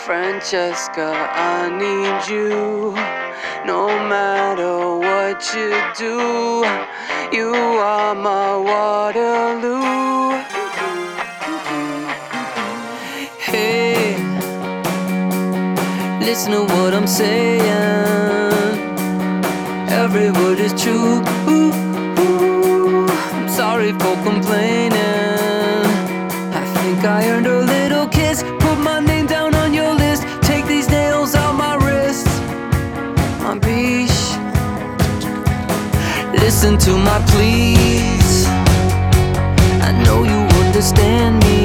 Francesca, I need you. No matter what you do, you are my Waterloo. Hey, listen to what I'm saying. Every word is true. I'm sorry for complaining. I think I earned a little kiss. Put my name down on your list. Take these nails out my wrist. My biche, listen to my pleas. I know you understand me.